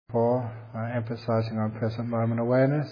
For emphasizing on present moment awareness.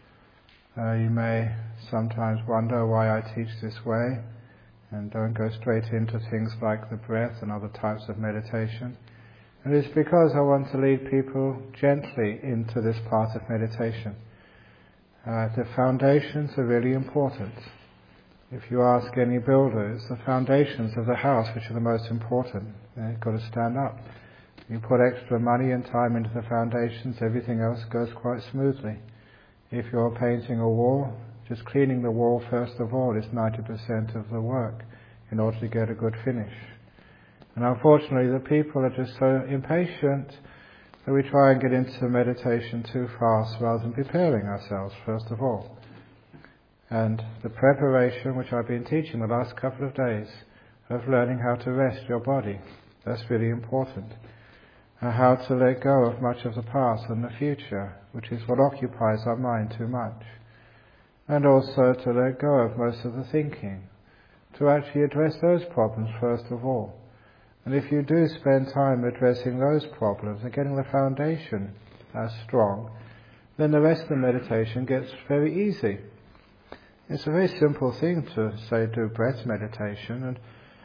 You may sometimes wonder why I teach this way and don't go straight into things like the breath and other types of meditation. And it's because I want to lead people gently into this part of meditation. The foundations are really important. If you ask any builder, it's the foundations of the house which are the most important. They've got to stand up. You put extra money and time into the foundations, everything else goes quite smoothly. If you're painting a wall, just cleaning the wall first of all is 90% of the work in order to get a good finish. And unfortunately the people are just so impatient that we try and get into meditation too fast rather than preparing ourselves first of all. And the preparation which I've been teaching the last couple of days of learning how to rest your body, that's really important. How to let go of much of the past and the future, which is what occupies our mind too much. And also to let go of most of the thinking, to actually address those problems first of all. And if you do spend time addressing those problems and getting the foundation strong, then the rest of the meditation gets very easy. It's a very simple thing to say do breath meditation, and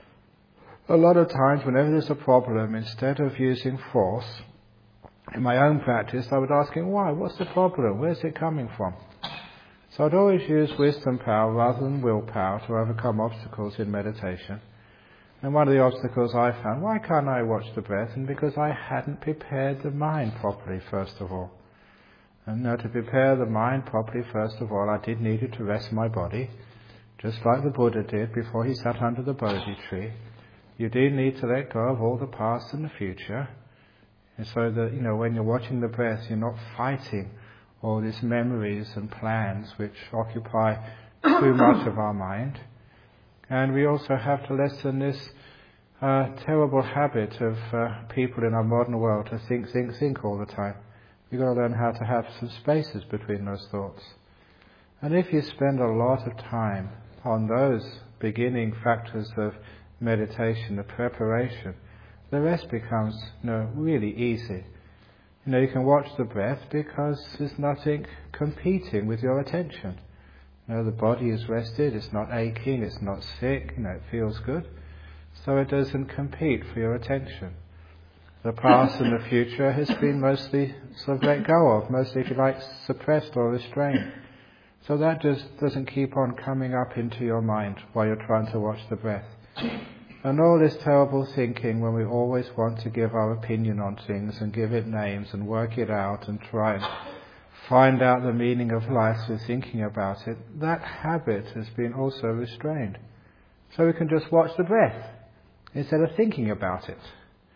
a lot of times whenever there's a problem, instead of using force, in my own practice I would ask him, why? What's the problem? Where's it coming from? So I'd always use wisdom power rather than willpower to overcome obstacles in meditation. And one of the obstacles I found, why can't I watch the breath? And because I hadn't prepared the mind properly first of all. And now to prepare the mind properly first of all, I did need to rest my body, just like the Buddha did before he sat under the Bodhi tree. You do need to let go of all the past and the future, and so that, when you're watching the breath, you're not fighting all these memories and plans which occupy too much of our mind. And we also have to lessen this terrible habit of people in our modern world to think all the time. You've got to learn how to have some spaces between those thoughts. And if you spend a lot of time on those beginning factors of meditation, the preparation, the rest becomes really easy. You can watch the breath because there's nothing competing with your attention. The body is rested, it's not aching, it's not sick, it feels good, so it doesn't compete for your attention. The past and the future has been mostly sort of let go of, mostly, if you like, suppressed or restrained. So that just doesn't keep on coming up into your mind while you're trying to watch the breath. And all this terrible thinking when we always want to give our opinion on things and give it names and work it out and try and find out the meaning of life through thinking about it, that habit has been also restrained. So we can just watch the breath instead of thinking about it.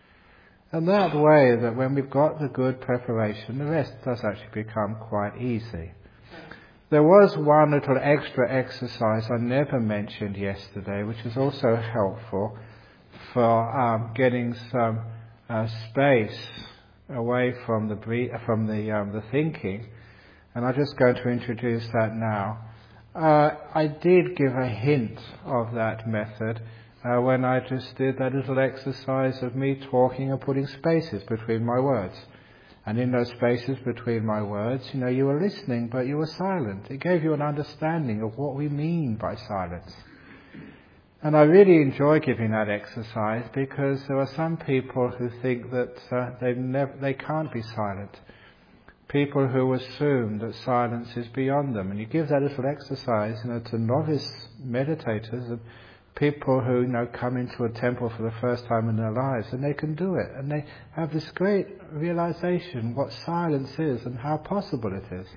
And that way, that when we've got the good preparation, the rest does actually become quite easy. There was one little extra exercise I never mentioned yesterday, which is also helpful for getting some space away from the thinking, and I'm just going to introduce that now. I did give a hint of that method when I just did that little exercise of me talking and putting spaces between my words. And in those spaces between my words, you were listening, but you were silent. It gave you an understanding of what we mean by silence. And I really enjoy giving that exercise because there are some people who think that they can't be silent. People who assume that silence is beyond them. And you give that little exercise, to novice meditators and people who come into a temple for the first time in their lives, and they can do it, and they have this great realization what silence is and how possible it is.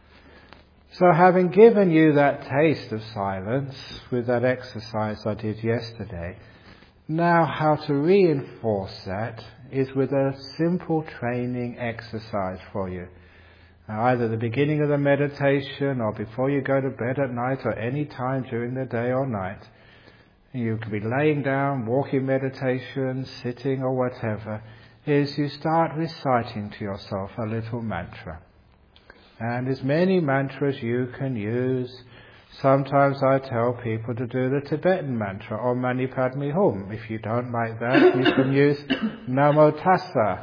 So having given you that taste of silence with that exercise I did yesterday, now how to reinforce that is with a simple training exercise for you. Now, either the beginning of the meditation or before you go to bed at night or any time during the day or night. You could be laying down, walking meditation, sitting or whatever, is you start reciting to yourself a little mantra. And as many mantras you can use. Sometimes I tell people to do the Tibetan mantra, Om Mani Padme Hum. If you don't like that, you can use Namo Tassa,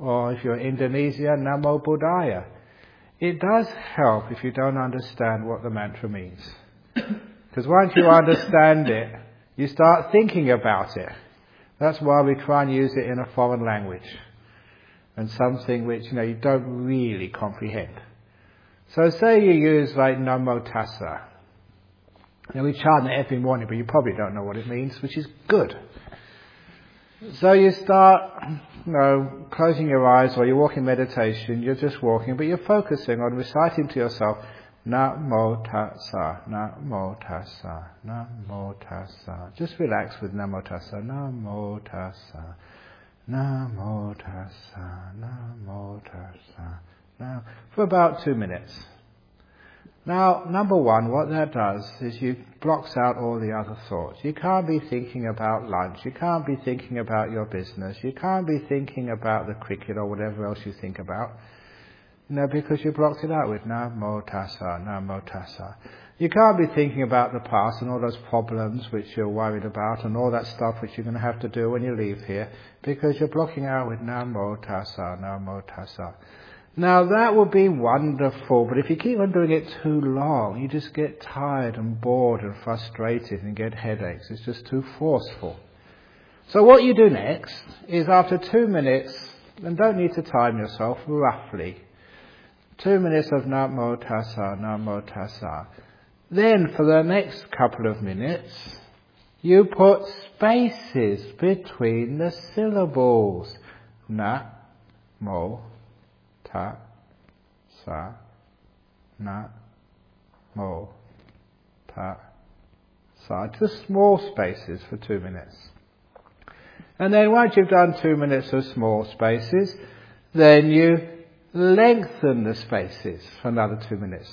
Or if you're in Indonesia, Namo Buddhaya. It does help if you don't understand what the mantra means. Because once you understand it, you start thinking about it. That's why we try and use it in a foreign language. And something which, you don't really comprehend. So say you use like Namo Tassa. We chant it every morning, but you probably don't know what it means, which is good. So you start, closing your eyes, or you're walking meditation, you're just walking, but you're focusing on reciting to yourself, Namo Tassa, Namo Tassa, Namo Tassa. Just relax with Namo Tassa, Namo Tassa, Namo Tassa, Namo Tassa. Now, for about 2 minutes. Now, number one, what that does is you blocks out all the other thoughts. You can't be thinking about lunch. You can't be thinking about your business. You can't be thinking about the cricket or whatever else you think about. Because you blocked it out with Namo Tassa, Namo Tassa. You can't be thinking about the past and all those problems which you're worried about and all that stuff which you're going to have to do when you leave here, because you're blocking out with Namo Tassa, Namo Tassa. Now that would be wonderful, but if you keep on doing it too long, you just get tired and bored and frustrated and get headaches. It's just too forceful. So what you do next is after 2 minutes, and don't need to time yourself, roughly, 2 minutes of Namo Tassa, Namo Tassa. Then for the next couple of minutes, you put spaces between the syllables. Namo Tassa, Namo Tassa. Just small spaces for 2 minutes. And then once you've done 2 minutes of small spaces, then you lengthen the spaces for another 2 minutes.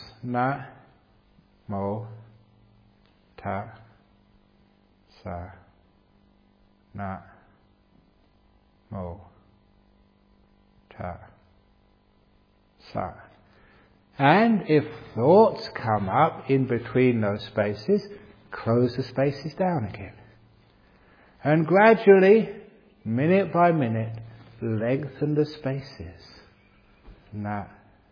Namo Tassa, Namo Tassa. And if thoughts come up in between those spaces, close the spaces down again. And gradually, minute by minute, lengthen the spaces. Namo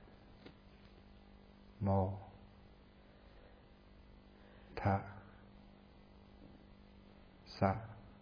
Tassa.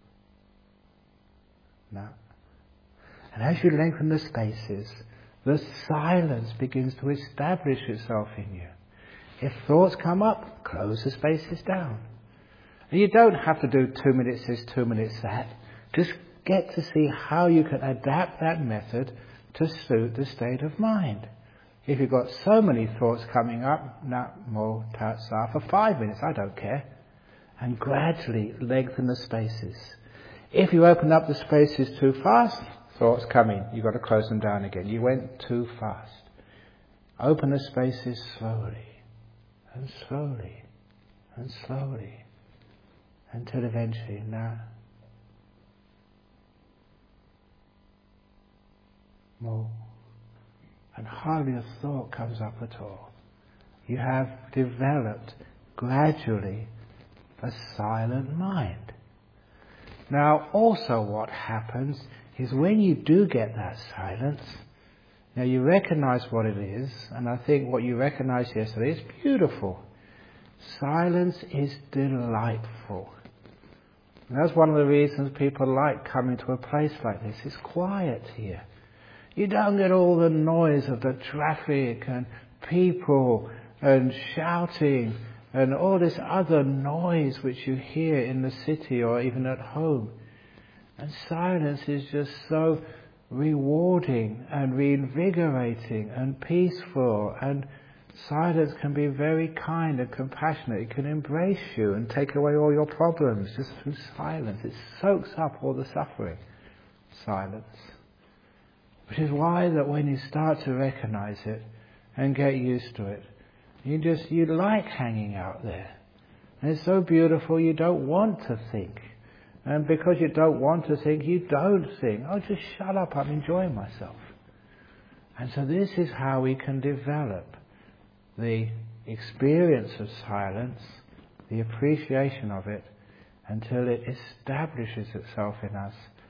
And as you lengthen the spaces, the silence begins to establish itself in you. If thoughts come up, close the spaces down. And you don't have to do 2 minutes this, 2 minutes that. Just get to see how you can adapt that method to suit the state of mind. If you've got so many thoughts coming up, Namo Tassa, for 5 minutes, I don't care. And gradually lengthen the spaces. If you open up the spaces too fast, thoughts come in. You've got to close them down again. You went too fast. Open the spaces slowly and slowly and slowly until eventually Namo. And hardly a thought comes up at all. You have developed gradually a silent mind. Now also what happens is when you do get that silence, now you recognize what it is, and I think what you recognized yesterday is beautiful. Silence is delightful. And that's one of the reasons people like coming to a place like this. It's quiet here. You don't get all the noise of the traffic and people and shouting and all this other noise which you hear in the city or even at home. And silence is just so rewarding and reinvigorating and peaceful, and silence can be very kind and compassionate. It can embrace you and take away all your problems just through silence. It soaks up all the suffering. Silence. Which is why that when you start to recognize it and get used to it, you like hanging out there. And it's so beautiful you don't want to think. And because you don't want to think, you don't think. Oh, just shut up, I'm enjoying myself. And so this is how we can develop the experience of silence, the appreciation of it, until it establishes itself in us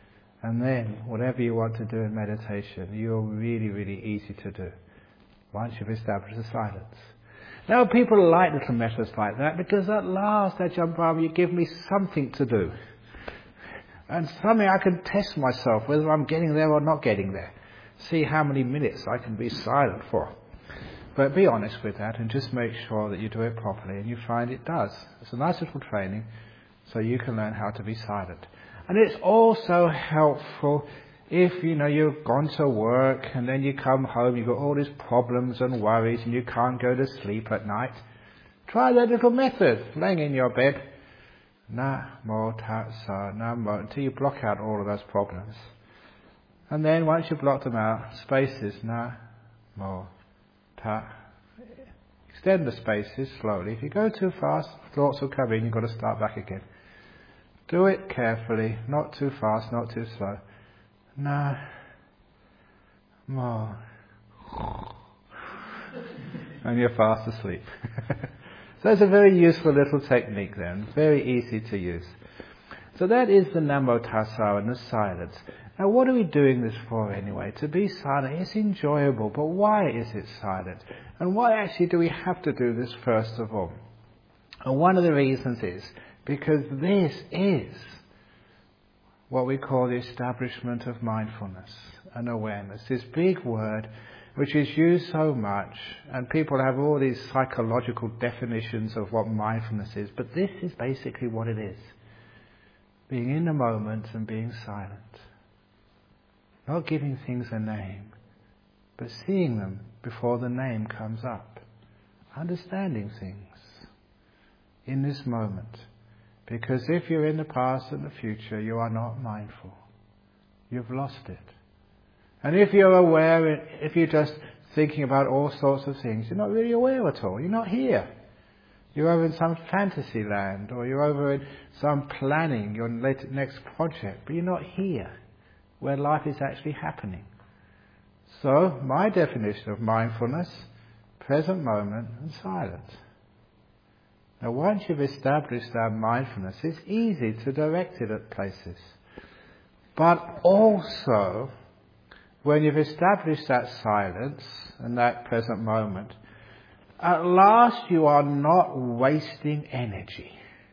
And then, whatever you want to do in meditation, you're really, really easy to do once you've established the silence. Now, people like little methods like that because at last, Ajahn Brahm, you give me something to do. And something I can test myself whether I'm getting there or not getting there. See how many minutes I can be silent for. But be honest with that and just make sure that you do it properly, and you find it does. It's a nice little training so you can learn how to be silent. And it's also helpful if, you've gone to work and then you come home, you've got all these problems and worries and you can't go to sleep at night. Try that little method, laying in your bed. Namo Tassa, Namo, until you block out all of those problems. And then once you've blocked them out, spaces, Namo Ta. Extend the spaces slowly. If you go too fast, thoughts will come in, you've got to start back again. Do it carefully, not too fast, not too slow. Namo. And you're fast asleep. So it's a very useful little technique then, very easy to use. So that is the Namo Tassa and the silence. Now what are we doing this for anyway? To be silent, it's enjoyable, but why is it silent? And why actually do we have to do this first of all? And one of the reasons is because this is what we call the establishment of mindfulness and awareness. This big word which is used so much, and people have all these psychological definitions of what mindfulness is, but this is basically what it is. Being in the moment and being silent. Not giving things a name, but seeing them before the name comes up. Understanding things in this moment. Because if you're in the past and the future, you are not mindful. You've lost it. And if you're aware, if you're just thinking about all sorts of things, you're not really aware at all. You're not here. You're over in some fantasy land, or you're over in some planning, your next project, but you're not here, where life is actually happening. So, my definition of mindfulness, present moment and silence. Now once you've established that mindfulness, it's easy to direct it at places. But also, when you've established that silence and that present moment, at last you are not wasting energy.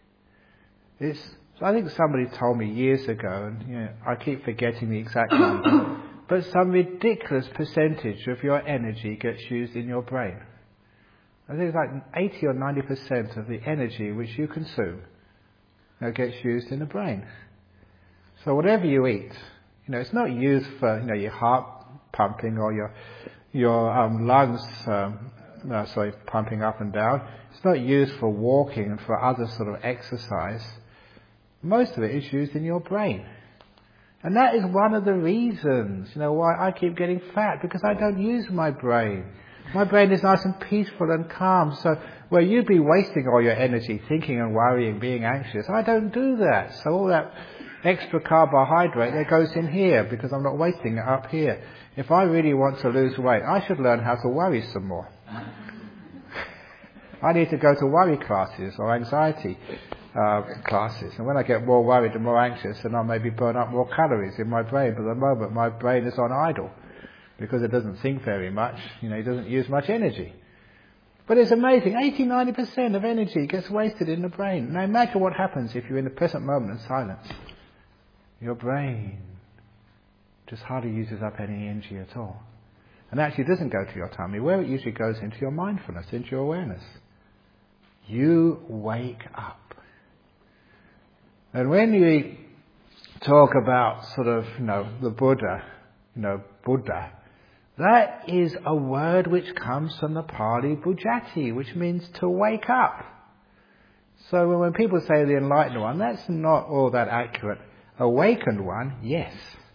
I think somebody told me years ago, and I keep forgetting the exact number, but some ridiculous percentage of your energy gets used in your brain. I think it's like 80 or 90% of the energy which you consume gets used in the brain. So whatever you eat, it's not used for your heart pumping or your lungs pumping up and down. It's not used for walking and for other sort of exercise. Most of it is used in your brain. And that is one of the reasons, why I keep getting fat, because I don't use my brain. My brain is nice and peaceful and calm. So where you'd be wasting all your energy thinking and worrying, being anxious, I don't do that. So all that extra carbohydrate that goes in here because I'm not wasting it up here. If I really want to lose weight, I should learn how to worry some more. I need to go to worry classes or anxiety classes. And when I get more worried and more anxious, then I'll maybe burn up more calories in my brain. But at the moment, my brain is on idle because it doesn't think very much. It doesn't use much energy. But it's amazing. 80-90% of energy gets wasted in the brain. Now imagine what happens if you're in the present moment in silence. Your brain just hardly uses up any energy at all. And actually doesn't go to your tummy. Where it usually goes into your mindfulness, into your awareness. You wake up. And when you talk about the Buddha, Buddha, that is a word which comes from the Pali Bujati, which means to wake up. So when people say the enlightened one, that's not all that accurate. Awakened one, yes.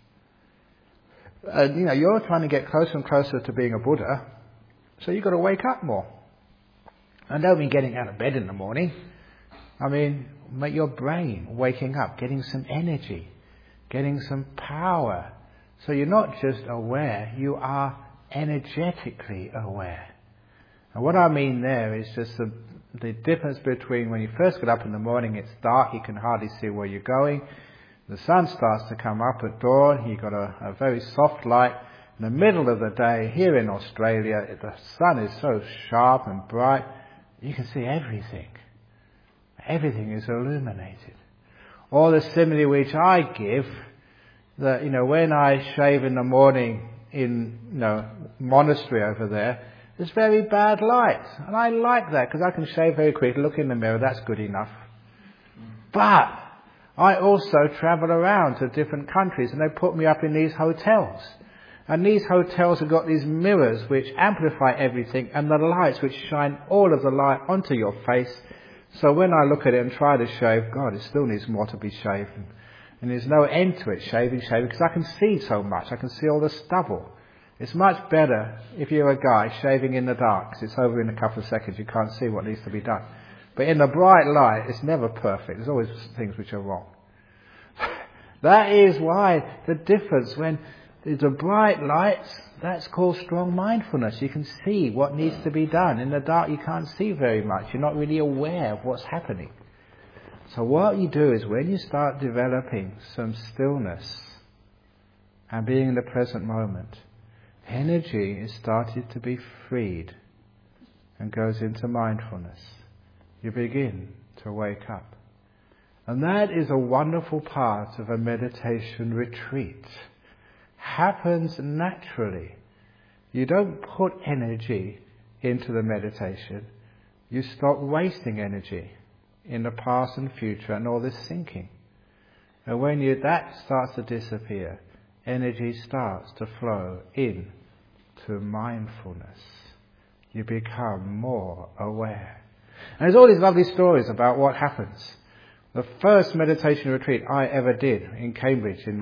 You're trying to get closer and closer to being a Buddha, so you've got to wake up more. I don't mean getting out of bed in the morning. I mean, make your brain waking up, getting some energy, getting some power. So you're not just aware, you are energetically aware. And what I mean there is just the difference between when you first get up in the morning, it's dark, you can hardly see where you're going. The sun starts to come up at dawn. You've got a very soft light. In the middle of the day, here in Australia, the sun is so sharp and bright, you can see everything. Everything is illuminated. Or the simile which I give, that, when I shave in the morning in, monastery over there, there's very bad light. And I like that because I can shave very quickly, look in the mirror, that's good enough. But I also travel around to different countries and they put me up in these hotels. And these hotels have got these mirrors which amplify everything and the lights which shine all of the light onto your face. So when I look at it and try to shave, God, it still needs more to be shaven. And there's no end to it, shaving, because I can see so much. I can see all the stubble. It's much better if you're a guy shaving in the dark, 'cause it's over in a couple of seconds. You can't see what needs to be done. But in the bright light, it's never perfect. There's always things which are wrong. That is why the difference when there's a bright light, that's called strong mindfulness. You can see what needs to be done. In the dark, you can't see very much. You're not really aware of what's happening. So what you do is when you start developing some stillness and being in the present moment, energy is started to be freed and goes into mindfulness. You begin to wake up. And that is a wonderful part of a meditation retreat. Happens naturally. You don't put energy into the meditation. You stop wasting energy in the past and future and all this thinking. And when that starts to disappear, energy starts to flow in to mindfulness. You become more aware. And there's all these lovely stories about what happens. The first meditation retreat I ever did in Cambridge in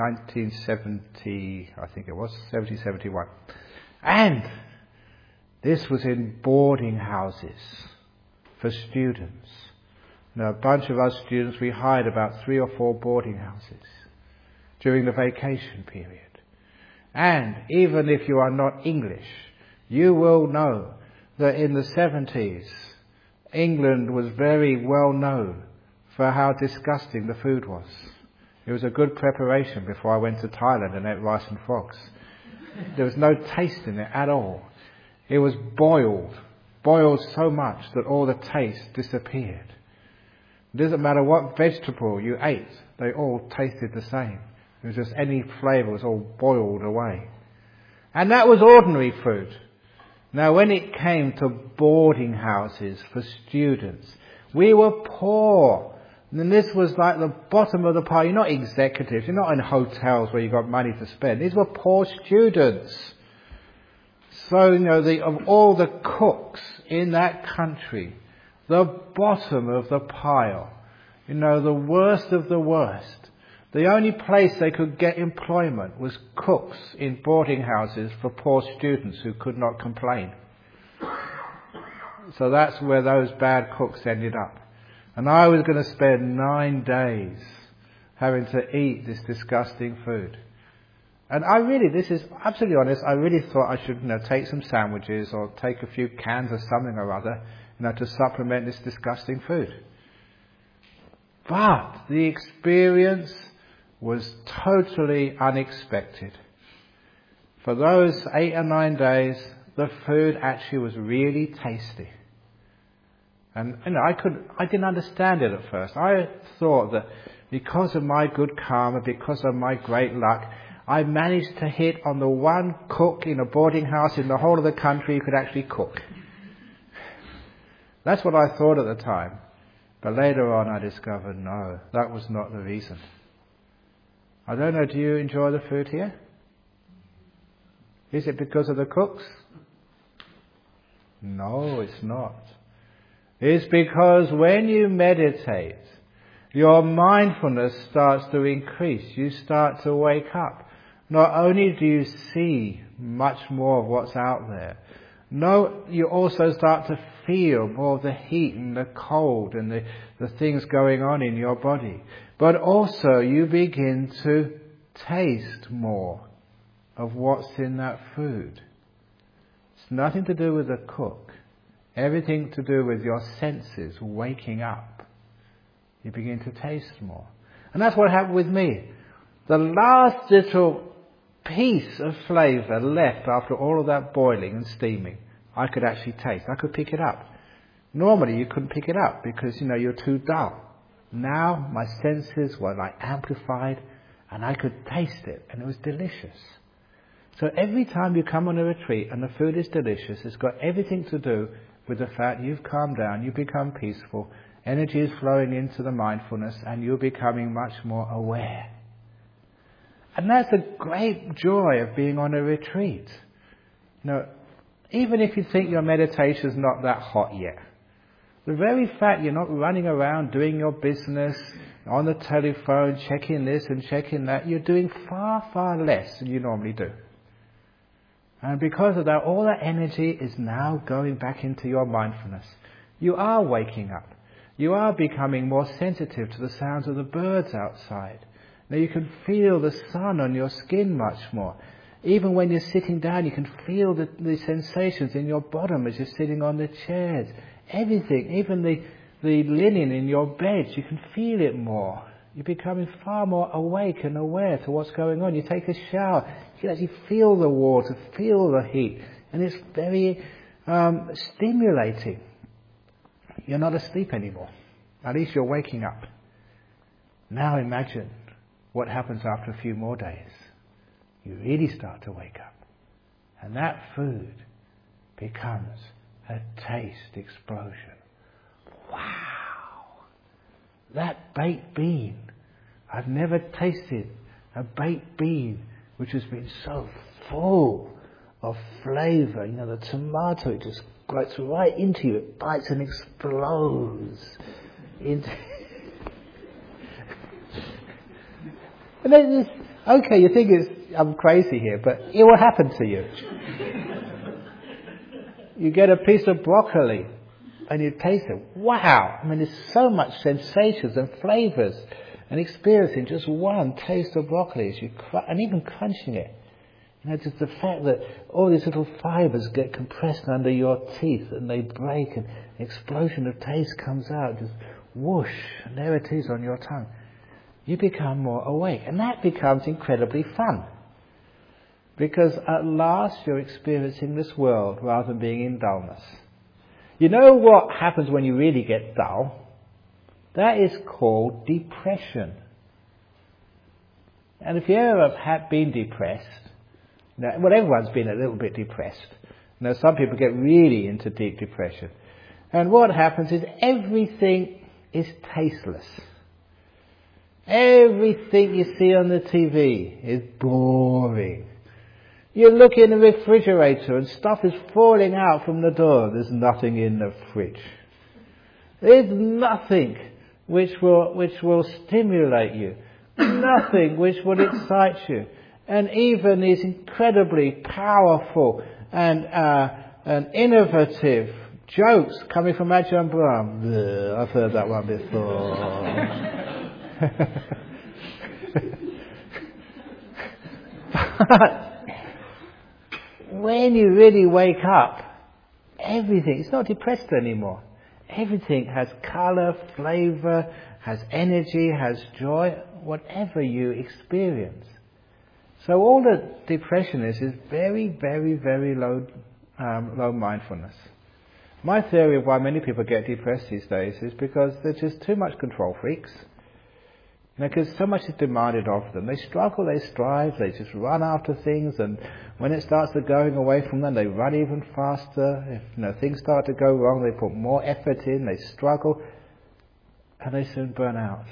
1970, I think it was, 71. And this was in boarding houses for students. Now, a bunch of us students, we hired about 3 or 4 boarding houses during the vacation period. And even if you are not English, you will know that in the 70s, England was very well known for how disgusting the food was. It was a good preparation before I went to Thailand and ate rice and frogs. There was no taste in it at all. It was boiled so much that all the taste disappeared. It doesn't matter what vegetable you ate, they all tasted the same. It was just any flavour was all boiled away. And that was ordinary food. Now when it came to boarding houses for students, we were poor. And this was like the bottom of the pile. You're not executives, you're not in hotels where you've got money to spend. These were poor students. So, of all the cooks in that country, the bottom of the pile, the worst of the worst. The only place they could get employment was cooks in boarding houses for poor students who could not complain. So that's where those bad cooks ended up. And I was going to spend 9 days having to eat this disgusting food. And this is absolutely honest, I really thought I should, take some sandwiches or take a few cans of something or other, to supplement this disgusting food. But the experience was totally unexpected. For those 8 or 9 days, the food actually was really tasty. And I didn't understand it at first. I thought that because of my good karma, because of my great luck, I managed to hit on the one cook in a boarding house in the whole of the country who could actually cook. That's what I thought at the time. But later on I discovered, no, that was not the reason. I don't know, do you enjoy the food here? Is it because of the cooks? No, it's not. It's because when you meditate, your mindfulness starts to increase. You start to wake up. Not only do you see much more of what's out there, you also start to feel more of the heat and the cold and the things going on in your body. But also you begin to taste more of what's in that food. It's nothing to do with the cook. Everything to do with your senses waking up. You begin to taste more. And that's what happened with me. The last little piece of flavour left after all of that boiling and steaming, I could actually taste. I could pick it up. Normally you couldn't pick it up because, you're too dull. Now my senses were like amplified and I could taste it and it was delicious. So every time you come on a retreat and the food is delicious, it's got everything to do with the fact you've calmed down, you become peaceful, energy is flowing into the mindfulness and you're becoming much more aware. And that's a great joy of being on a retreat. Even if you think your meditation's not that hot yet, the very fact you're not running around doing your business, on the telephone, checking this and checking that, you're doing far, far less than you normally do. And because of that, all that energy is now going back into your mindfulness. You are waking up. You are becoming more sensitive to the sounds of the birds outside. Now you can feel the sun on your skin much more. Even when you're sitting down, you can feel the sensations in your bottom as you're sitting on the chairs. Everything, even the linen in your bed, you can feel it more. You're becoming far more awake and aware to what's going on. You take a shower, you can actually feel the water, feel the heat, and it's very stimulating. You're not asleep anymore. At least you're waking up. Now imagine what happens after a few more days. You really start to wake up. And that food becomes a taste explosion. Wow! That baked bean. I've never tasted a baked bean which has been so full of flavour. The tomato, it just gets right into you. It bites and explodes into... And then okay, you think I'm crazy here, but it will happen to you. You get a piece of broccoli and you taste it. Wow! There's so much sensations and flavours and experience in just one taste of broccoli as and even crunching it. Just the fact that all these little fibres get compressed under your teeth and they break and an explosion of taste comes out, just whoosh, and there it is on your tongue. You become more awake, and that becomes incredibly fun. Because at last you're experiencing this world rather than being in dullness. You know what happens when you really get dull? That is called depression. And if you ever have been depressed, everyone's been a little bit depressed. Some people get really into deep depression. And what happens is everything is tasteless. Everything you see on the TV is boring. You look in the refrigerator and stuff is falling out from the door. There's nothing in the fridge. There's nothing which will stimulate you. Nothing which will excite you. And even these incredibly powerful and innovative jokes coming from Ajahn Brahm. I've heard that one before. But when you really wake up, it's not depressed anymore. Everything has colour, flavour, has energy, has joy, whatever you experience. So all that depression is very, very, very low mindfulness. My theory of why many people get depressed these days is because they're just too much control freaks. Because so much is demanded of them. They struggle, they strive, they just run after things, and when it starts to going away from them, they run even faster. If things start to go wrong, they put more effort in, they struggle, and they soon burn out.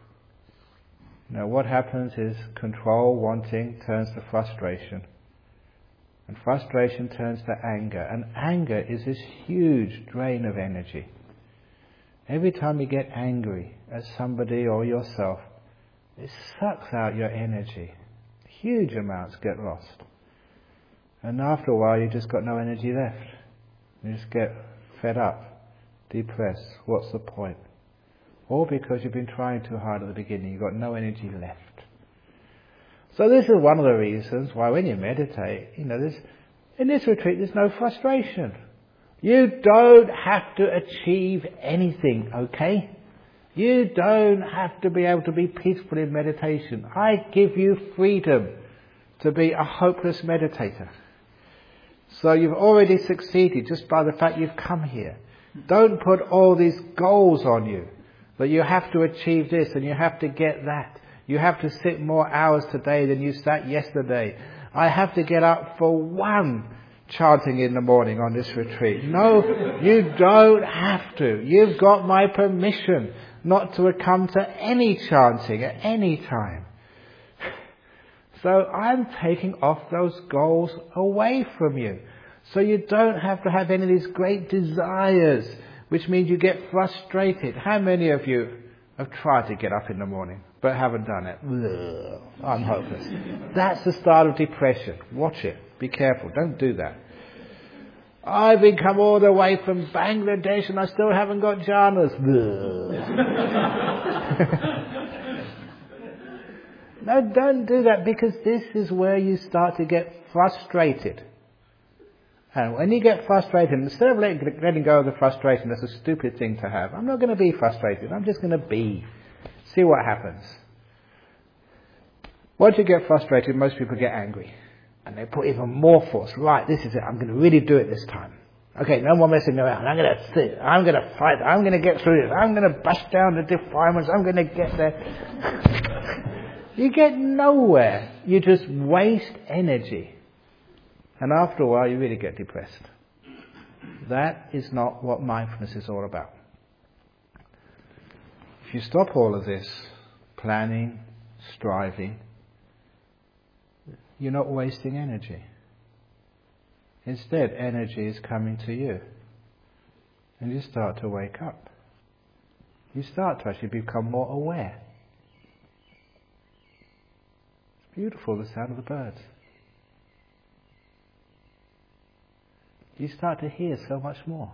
What happens is control, wanting, turns to frustration. And frustration turns to anger. And anger is this huge drain of energy. Every time you get angry at somebody or yourself, it sucks out your energy. Huge amounts get lost. And after a while, you just got no energy left. You just get fed up, depressed. What's the point? All because you've been trying too hard at the beginning. You've got no energy left. So this is one of the reasons why when you meditate, in this retreat, there's no frustration. You don't have to achieve anything, okay? You don't have to be able to be peaceful in meditation. I give you freedom to be a hopeless meditator. So you've already succeeded just by the fact you've come here. Don't put all these goals on you, that you have to achieve this and you have to get that. You have to sit more hours today than you sat yesterday. I have to get up for one chanting in the morning on this retreat. No, you don't have to. You've got my permission not to come to any chanting at any time. So I'm taking off those goals away from you. So you don't have to have any of these great desires, which means you get frustrated. How many of you have tried to get up in the morning but haven't done it? Ugh, I'm hopeless. That's the start of depression. Watch it. Be careful. Don't do that. I've been come all the way from Bangladesh and I still haven't got jhanas. No, don't do that, because this is where you start to get frustrated. And when you get frustrated, instead of letting go of the frustration, that's a stupid thing to have. I'm not going to be frustrated. I'm just going to be. See what happens. Once you get frustrated, most people get angry. And they put even more force. Right, this is it. I'm going to really do it this time. Okay, no more messing around. I'm going to sit. I'm going to fight. I'm going to get through this. I'm going to bust down the defilements. I'm going to get there. You get nowhere. You just waste energy. And after a while, you really get depressed. That is not what mindfulness is all about. If you stop all of this planning, striving, you're not wasting energy. Instead, energy is coming to you. And you start to wake up. You start to actually become more aware. It's beautiful, the sound of the birds. You start to hear so much more.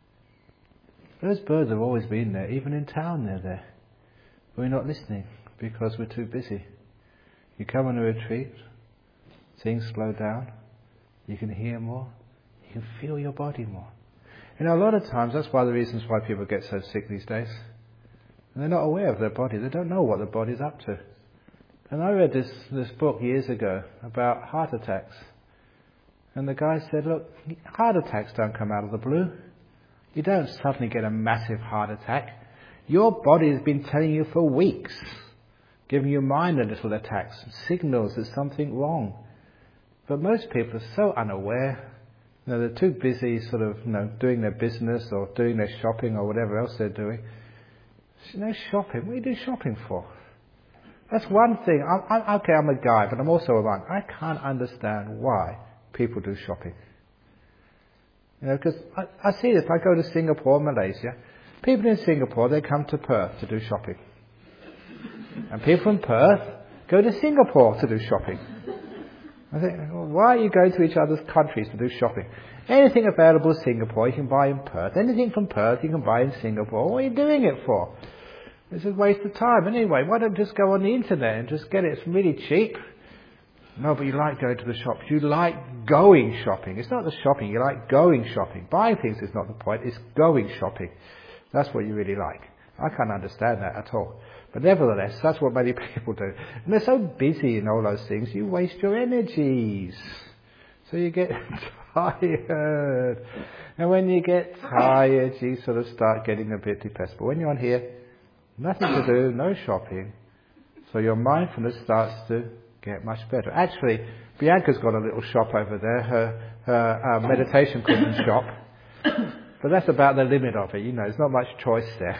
Those birds have always been there. Even in town they're there. We're not listening because we're too busy. You come on a retreat, things slow down, you can hear more, you can feel your body more. You know, a lot of times that's one of the reasons why people get so sick these days. And they're not aware of their body. They don't know what the body's up to. And I read this book years ago about heart attacks. And the guy said, look, heart attacks don't come out of the blue. You don't suddenly get a massive heart attack. Your body has been telling you for weeks, giving your mind a little attacks, signals there's something wrong. But most people are so unaware. You know, they're too busy sort of, doing their business or doing their shopping or whatever else they're doing. Shopping, what do you do shopping for? That's one thing. I'm a guy, but I'm also a man. I can't understand why people do shopping. Because I see this. I go to Singapore, Malaysia. People in Singapore, they come to Perth to do shopping. And people from Perth go to Singapore to do shopping. I think, well, why are you going to each other's countries to do shopping? Anything available in Singapore, you can buy in Perth. Anything from Perth, you can buy in Singapore. What are you doing it for? It's a waste of time. Anyway, why don't you just go on the internet and just get it? It's really cheap. No, but you like going to the shops. You like going shopping. It's not the shopping. You like going shopping. Buying things is not the point. It's going shopping. That's what you really like. I can't understand that at all. But nevertheless, that's what many people do. And they're so busy in all those things, you waste your energies. So you get tired. And when you get tired, you sort of start getting a bit depressed. But when you're on here, nothing to do, no shopping. So your mindfulness starts to get much better. Actually, Bianca's got a little shop over there, her meditation cooking shop. But that's about the limit of it, there's not much choice there.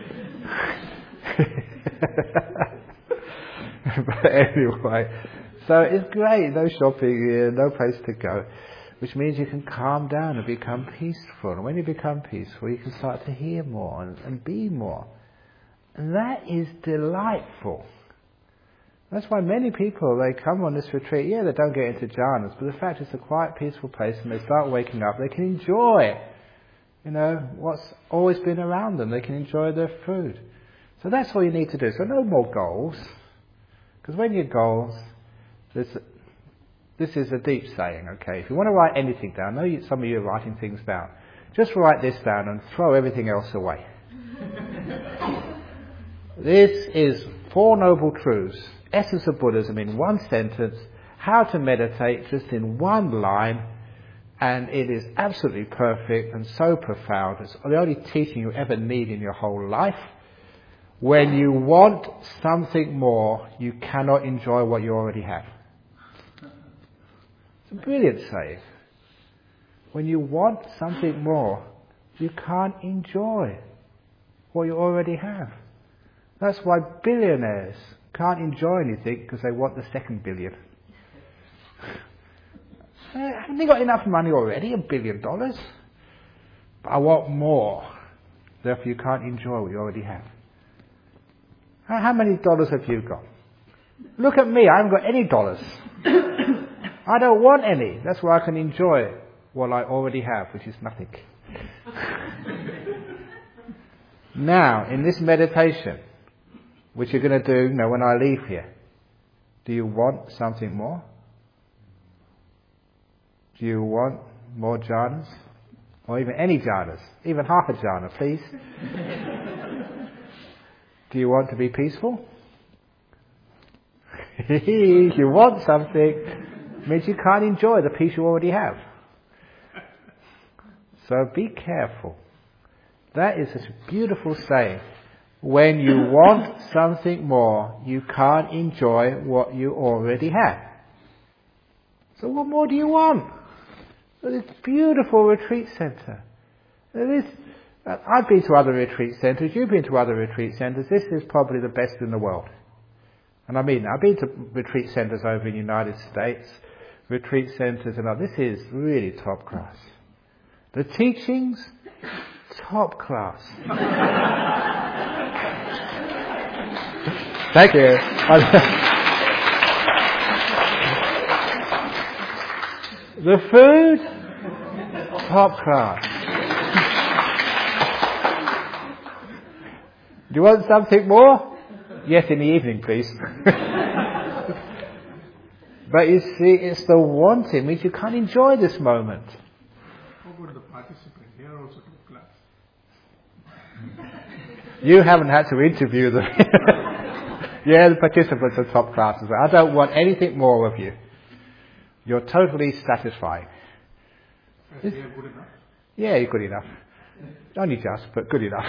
But anyway, so it's great, no shopping here, no place to go, which means you can calm down and become peaceful. And when you become peaceful, you can start to hear more and be more. And that is delightful. That's why many people, they come on this retreat, they don't get into jhanas, but the fact it's a quiet, peaceful place and they start waking up, they can enjoy, what's always been around them. They can enjoy their food. So that's all you need to do. So no more goals. Because when your goals, this is a deep saying, okay? If you want to write anything down, I know some of you are writing things down. Just write this down and throw everything else away. This is Four Noble Truths, Essence of Buddhism in one sentence, how to meditate just in one line, and it is absolutely perfect and so profound. It's the only teaching you ever need in your whole life. When you want something more, you cannot enjoy what you already have. It's a brilliant saying. When you want something more, you can't enjoy what you already have. That's why billionaires can't enjoy anything, because they want the second billion. Haven't they got enough money already, $1 billion? But I want more. Therefore you can't enjoy what you already have. How many dollars have you got? Look at me, I haven't got any dollars. I don't want any. That's why I can enjoy what I already have, which is nothing. Now, in this meditation, which you're going to do, when I leave here, do you want something more? Do you want more jhanas? Or even any jhanas? Even half a jhana, please. Do you want to be peaceful? If you want something, it means you can't enjoy the peace you already have. So be careful. That is such a beautiful saying. When you want something more, you can't enjoy what you already have. So what more do you want? This beautiful retreat centre. I've been to other retreat centres, you've been to other retreat centres. This is probably the best in the world. And I mean, I've been to retreat centres over in the United States, retreat centres and all. This is really top class. The teachings, top class. Thank you. The food, top class. Do you want something more? Yes, in the evening, please. But you see, it's the wanting, means you can't enjoy this moment. How about the participant? They are also top class. You haven't had to interview them. Yeah, the participants are top class as well. I don't want anything more of you. You're totally satisfying. They are good enough? Yeah, you're good enough. Only just, but good enough.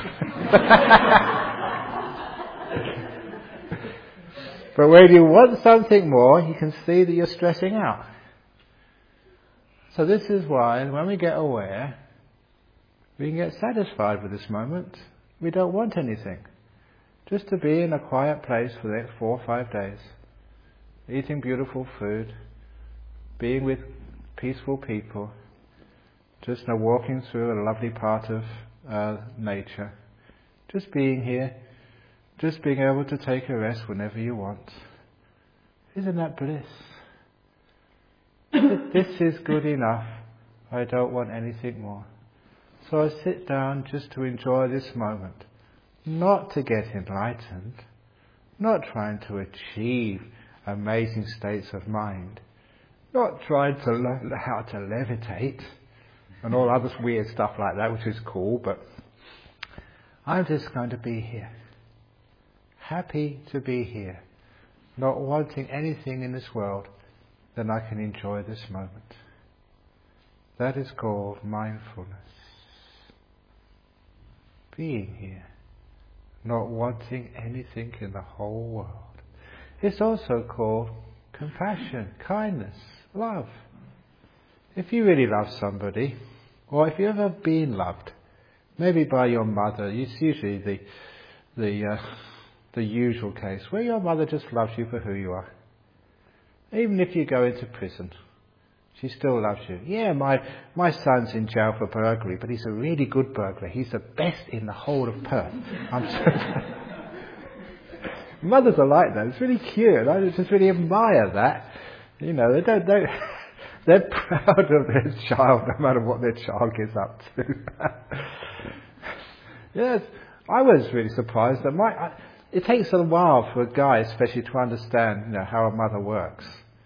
But when you want something more, you can see that you're stressing out. So this is why when we get aware, we can get satisfied with this moment. We don't want anything. Just to be in a quiet place for the next 4 or 5 days. Eating beautiful food. Being with peaceful people. Just walking through a lovely part of nature. Just being here. Just being able to take a rest whenever you want. Isn't that bliss? This is good enough. I don't want anything more. So I sit down just to enjoy this moment. Not to get enlightened. Not trying to achieve amazing states of mind. Not trying to learn how to levitate. And all other weird stuff like that, which is cool, but I'm just going to be here. Happy to be here. Not wanting anything in this world, then I can enjoy this moment. That is called mindfulness. Being here. Not wanting anything in the whole world. It's also called compassion, kindness, love. If you really love somebody, or if you've ever been loved, maybe by your mother, it's usually the usual case, where your mother just loves you for who you are. Even if you go into prison, she still loves you. Yeah, my son's in jail for burglary, but he's a really good burglar. He's the best in the whole of Perth. Mothers are like that. It's really cute. I just really admire that. You know, they're proud of their child, no matter what their child gets up to. Yes, I was really surprised that it takes a while for a guy, especially, to understand, how a mother works.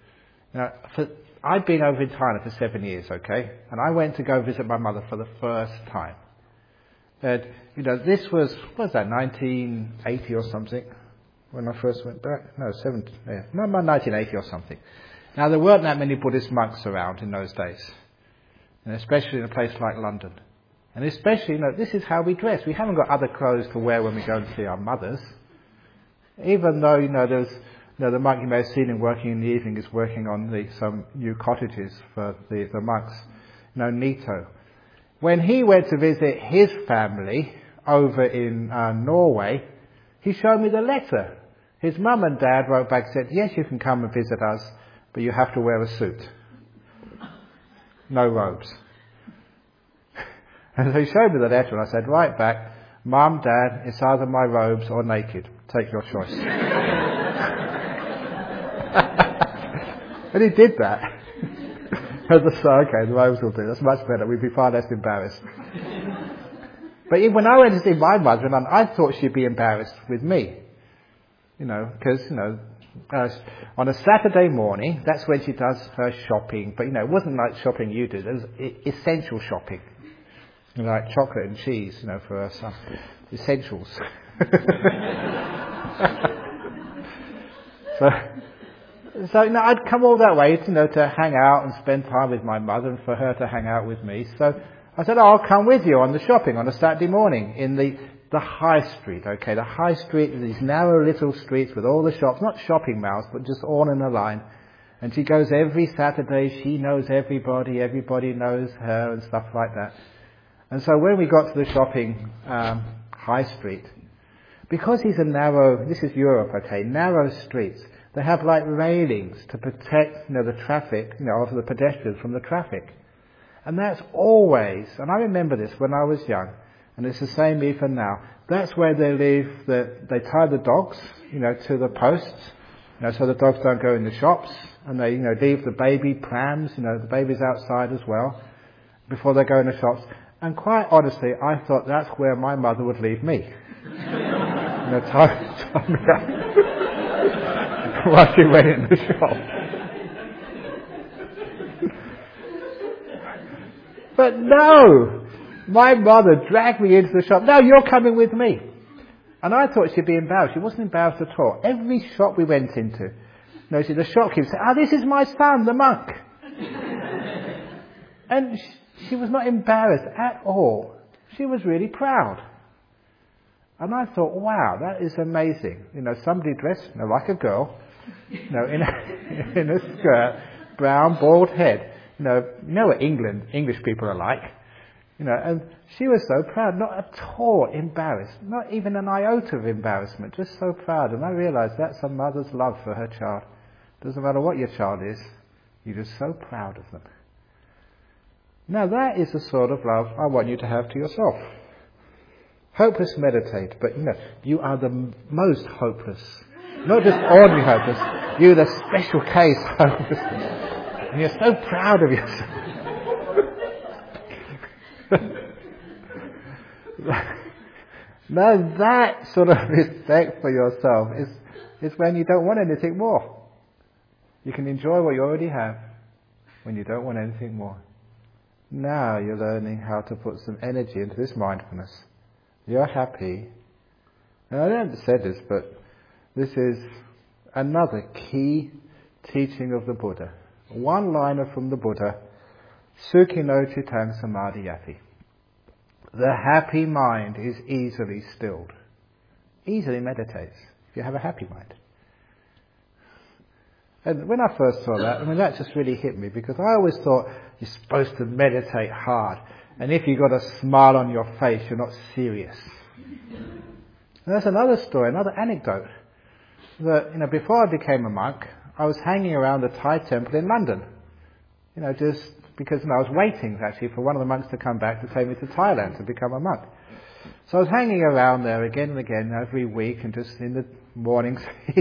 I'd been over in Thailand for 7 years, okay, and I went to go visit my mother for the first time, And, this was 1980 or something, when I first went back? No, 1980 or something. Now, there weren't that many Buddhist monks around in those days, and especially in a place like London. And especially, this is how we dress. We haven't got other clothes to wear when we go and see our mothers. Even though, there's, the monk you may have seen him working in the evening is working on some new cottages for the monks. Nito. When he went to visit his family over in Norway, he showed me the letter. His mum and dad wrote back and said, yes, you can come and visit us, but you have to wear a suit. No robes. And so he showed me the letter and I said, right back, Mum, Dad, it's either my robes or naked. Take your choice. And he did that. I said, okay, the robes will do. That's much better. We'd be far less embarrassed. But when I went to see my mother, I thought she'd be embarrassed with me. Because, on a Saturday morning, that's when she does her shopping. But, it wasn't like shopping you do. It was essential shopping. Like chocolate and cheese, for some essentials. So I'd come all that way, to hang out and spend time with my mother and for her to hang out with me. So I said, I'll come with you on the shopping on a Saturday morning in the high street, okay? The high street, these narrow little streets with all the shops, not shopping malls, but just all in a line. And she goes every Saturday, she knows everybody knows her and stuff like that. And so when we got to the shopping high street, because this is Europe, okay, narrow streets, they have like railings to protect, the traffic, of the pedestrians from the traffic. And that's always, and I remember this when I was young, and it's the same even now, that's where they they tie the dogs, to the posts, so the dogs don't go in the shops, and they, leave the baby prams, the baby's outside as well, before they go in the shops. And quite honestly, I thought that's where my mother would leave me. Tie me up while she went in the shop. But no! My mother dragged me into the shop. No, you're coming with me. And I thought she'd be embarrassed. She wasn't embarrassed at all. Every shop we went into, the shopkeeper said, this is my son, the monk. And she was not embarrassed at all. She was really proud. And I thought, wow, that is amazing. Somebody dressed like a girl, in a skirt, brown, bald head. What English people are like. And she was so proud, not at all embarrassed, not even an iota of embarrassment, just so proud. And I realised that's a mother's love for her child. Doesn't matter what your child is, you're just so proud of them. Now that is the sort of love I want you to have to yourself. Hopeless meditate, but you are the most hopeless. Not just ordinary hopeless, you're the special case hopeless. And you're so proud of yourself. Now that sort of respect for yourself is when you don't want anything more. You can enjoy what you already have when you don't want anything more. Now you're learning how to put some energy into this mindfulness. You're happy. And I haven't said this, but this is another key teaching of the Buddha. One liner from the Buddha, Sukhino Chittang Samadhiyati. The happy mind is easily stilled. Easily meditates if you have a happy mind. And when I first saw that, that just really hit me, because I always thought you're supposed to meditate hard. And if you've got a smile on your face, you're not serious. And that's another story, another anecdote. That, before I became a monk, I was hanging around the Thai temple in London. Just because I was waiting actually for one of the monks to come back to take me to Thailand to become a monk. So I was hanging around there again and again every week, and just in the mornings,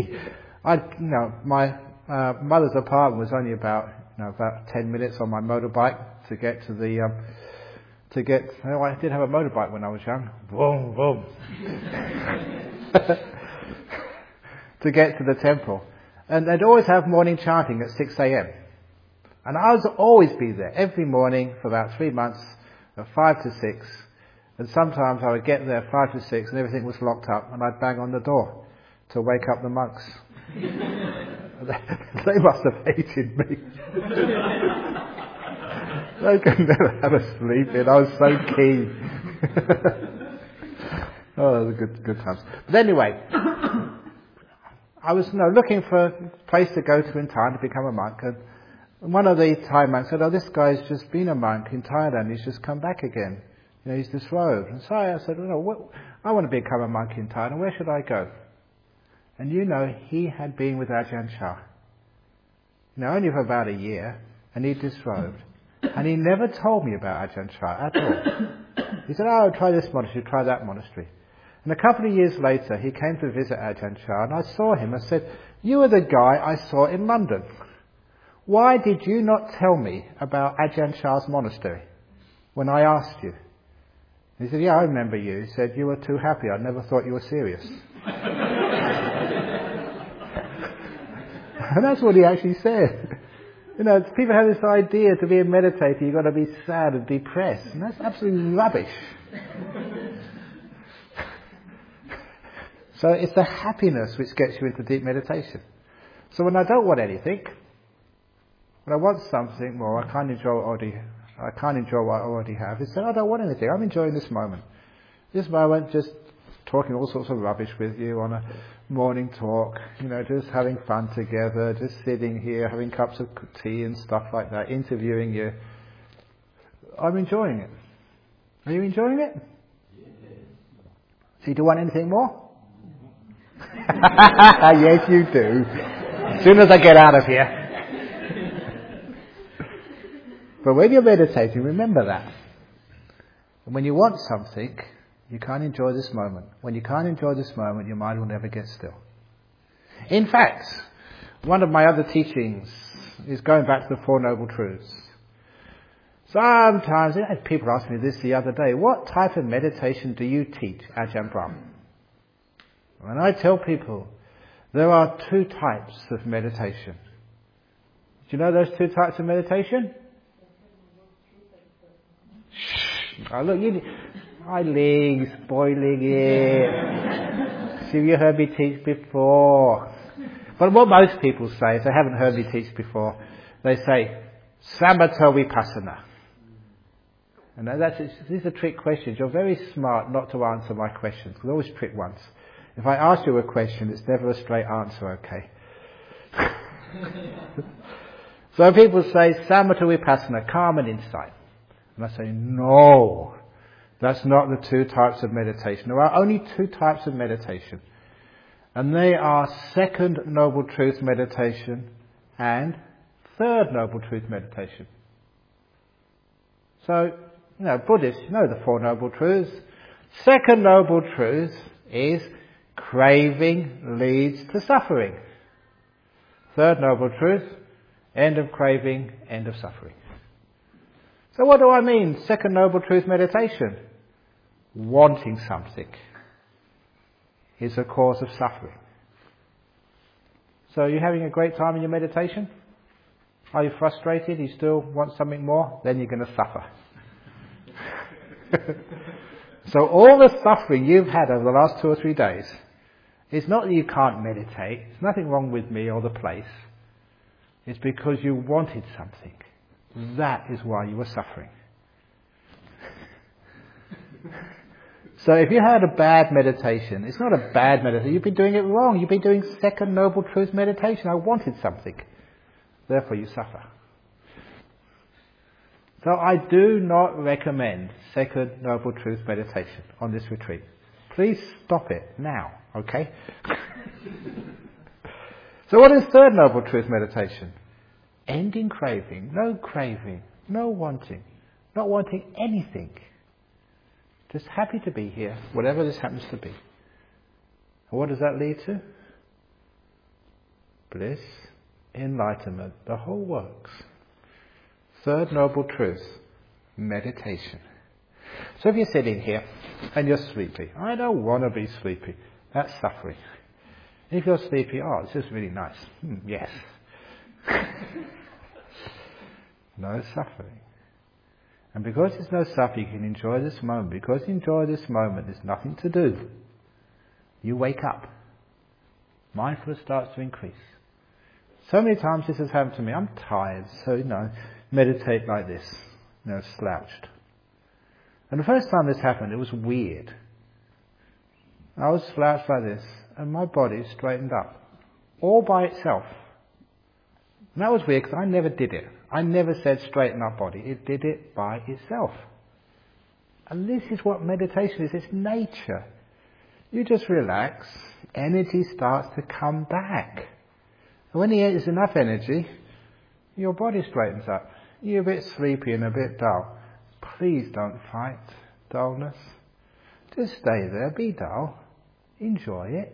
my mother's apartment was only about 10 minutes on my motorbike to get to the I did have a motorbike when I was young. Boom, boom. To get to the temple. And they'd always have morning chanting at 6 a.m. And I would always be there every morning for about 3 months, 5 to 6. And sometimes I would get there 5 to 6 and everything was locked up, and I'd bang on the door to wake up the monks. They must have hated me. They could never have us sleep in. I was so keen. Oh, those were good times. But anyway, I was looking for a place to go to in Thailand to become a monk, and one of the Thai monks said, "Oh, this guy's just been a monk in Thailand. He's just come back again. He's disrobed." And so I said, I want to become a monk in Thailand. Where should I go? And he had been with Ajahn Chah. Only for about a year, and he disrobed. And he never told me about Ajahn Chah at all. He said, "Oh, try this monastery, try that monastery." And a couple of years later, he came to visit Ajahn Chah, and I saw him. I said, "You are the guy I saw in London. Why did you not tell me about Ajahn Chah's monastery when I asked you?" He said, "Yeah, I remember you." He said, "You were too happy. I never thought you were serious." And that's what he actually said. People have this idea to be a meditator, you've got to be sad and depressed. And that's absolutely rubbish. So it's the happiness which gets you into deep meditation. So when I don't want anything, when I want something more, I can't enjoy what I already have. It's that I don't want anything. I'm enjoying this moment. This moment, just talking all sorts of rubbish with you on a morning talk, just having fun together, just sitting here, having cups of tea and stuff like that, interviewing you. I'm enjoying it. Are you enjoying it? So do you want anything more? Yes, you do. As soon as I get out of here. But when you're meditating, remember that. And when you want something, you can't enjoy this moment. When you can't enjoy this moment, your mind will never get still. In fact, one of my other teachings is going back to the Four Noble Truths. Sometimes, people asked me this the other day, what type of meditation do you teach, Ajahn Brahm? And I tell people, there are 2 types of meditation. Do you know those 2 types of meditation? Oh, look, Eileen's spoiling it. See, you heard me teach before. But what most people say, if they haven't heard me teach before, they say, Samatha Vipassana. And these are trick questions. You're very smart not to answer my questions, because I always trick once. If I ask you a question, it's never a straight answer, okay? So people say, Samatha Vipassana, calm and insight. And I say, no, that's not the 2 types of meditation. There are only 2 types of meditation. And they are Second Noble Truth meditation and Third Noble Truth meditation. So, Buddhists know the Four Noble Truths. Second Noble Truth is craving leads to suffering. Third Noble Truth, end of craving, end of suffering. So what do I mean, Second Noble Truth meditation? Wanting something is a cause of suffering. So are you having a great time in your meditation? Are you frustrated? You still want something more? Then you're going to suffer. So all the suffering you've had over the last 2 or 3 days, it's not that you can't meditate. There's nothing wrong with me or the place. It's because you wanted something. That is why you were suffering. So if you had a bad meditation, it's not a bad meditation. You've been doing it wrong. You've been doing Second Noble Truth meditation. I wanted something. Therefore you suffer. So I do not recommend Second Noble Truth meditation on this retreat. Please stop it now, okay? So what is Third Noble Truth meditation? Ending craving, no wanting, not wanting anything. Just happy to be here, whatever this happens to be. And what does that lead to? Bliss, enlightenment, the whole works. Third Noble Truth, meditation. So if you're sitting here and you're sleepy, I don't want to be sleepy. That's suffering. If you're sleepy, oh, this is really nice. Yes. No suffering. And because there's no suffering, you can enjoy this moment. Because you enjoy this moment, there's nothing to do. You wake up. Mindfulness starts to increase. So many times this has happened to me. I'm tired, so, meditate like this, slouched. And the first time this happened, it was weird. I was slouched like this, and my body straightened up, all by itself. And that was weird, because I never did it. I never said straighten up body. It did it by itself. And this is what meditation is. It's nature. You just relax, energy starts to come back. And when there's enough energy, your body straightens up. You're a bit sleepy and a bit dull. Please don't fight dullness. Just stay there, be dull, enjoy it.